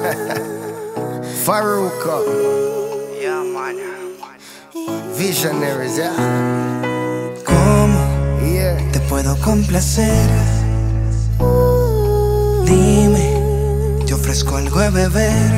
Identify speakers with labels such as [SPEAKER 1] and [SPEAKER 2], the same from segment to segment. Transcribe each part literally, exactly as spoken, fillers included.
[SPEAKER 1] Farruko.
[SPEAKER 2] Yeah, man.
[SPEAKER 1] Visionaries, yeah.
[SPEAKER 3] ¿Cómo
[SPEAKER 1] Yeah.
[SPEAKER 3] te puedo complacer? Dime, te ofrezco algo de beber.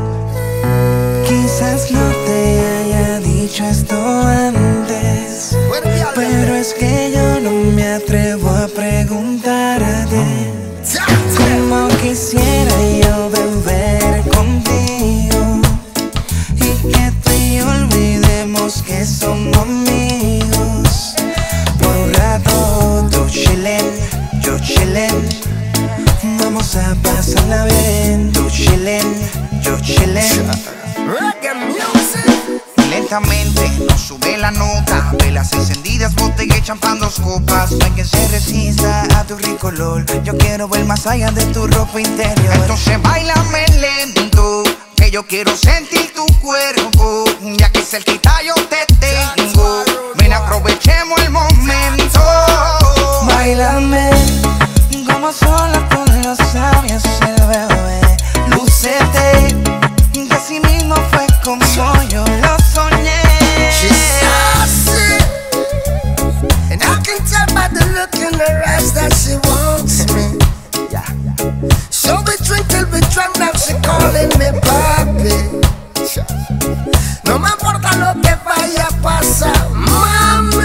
[SPEAKER 3] Quizás no te haya dicho esto antes, pero es que yo no me atrevo a preguntarte. Como quisiera yo beber contigo y que tú y yo olvidemos que somos amigos. Por un rato tú chillen, yo chillen. Vamos a pasarla bien. Tú chillen, yo chillen.
[SPEAKER 1] Reggae music.
[SPEAKER 2] Lentamente nos sube la nota. Velas encendidas, botella y champán, dos copas.
[SPEAKER 3] No hay quien se resista a tu rico olor. Yo quiero ver más allá de tu ropa interior.
[SPEAKER 2] Entonces bailame lento, que yo quiero sentir tu cuerpo. Ya que cerquita yo te tengo, ven aprovechemos el momento.
[SPEAKER 3] Bailame como sola con los labios el bebé. Lúcete, que así mismo fue como yo lo soñé.
[SPEAKER 1] She's sassy, and I can tell by the look in her eyes that she wants me. Yeah. So we drink till we drunk, now she calling me papi. No me importa lo que vaya a pasar, mami,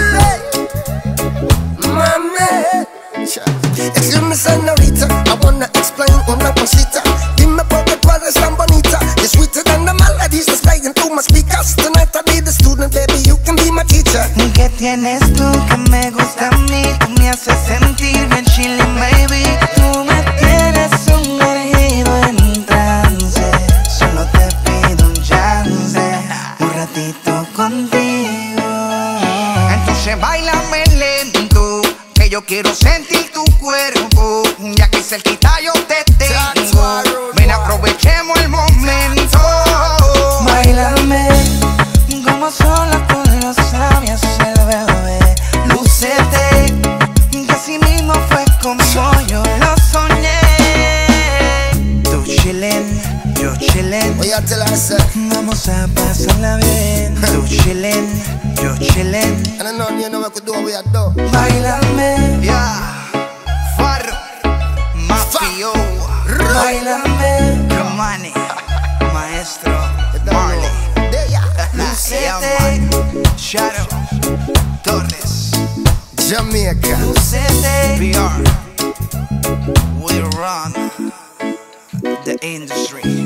[SPEAKER 1] mami. Excuse me, señorita, I wanna explain una cosita. Dime por qué tú eres tan bonita. You're sweeter than the melodies that's playing through my speakers. Tonight I be the student, baby, you can be my teacher.
[SPEAKER 3] ¿Qué tienes tú que me gusta a mí? Tú me haces sentir bien chilling, baby. Tú me tienes sumergido en trance. Solo te pido un chance, un ratito contigo.
[SPEAKER 2] Entonces bailame lento, que yo quiero sentir tu cuerpo. Ya que cerquita yo te tengo, ven aprovechemos el momento.
[SPEAKER 3] Bailame como sola con los labios el bebé. Lúcete, que así mismo fue como yo lo soñé. Tú chillen, yo chillen.
[SPEAKER 1] Oye, te la hace.
[SPEAKER 3] Vamos a pasarla bien. Tú chillen, yo chillen.
[SPEAKER 1] And I know you know what we do, we are done.
[SPEAKER 3] Bailame,
[SPEAKER 2] Yeah, Farro, Mafio,
[SPEAKER 3] bailame,
[SPEAKER 2] Romani, Maestro, Marley, yeah,
[SPEAKER 3] lúcete,
[SPEAKER 2] man. Shadow, Torres,
[SPEAKER 1] Jamaica.
[SPEAKER 3] lúcete.
[SPEAKER 2] B R, we run the industry.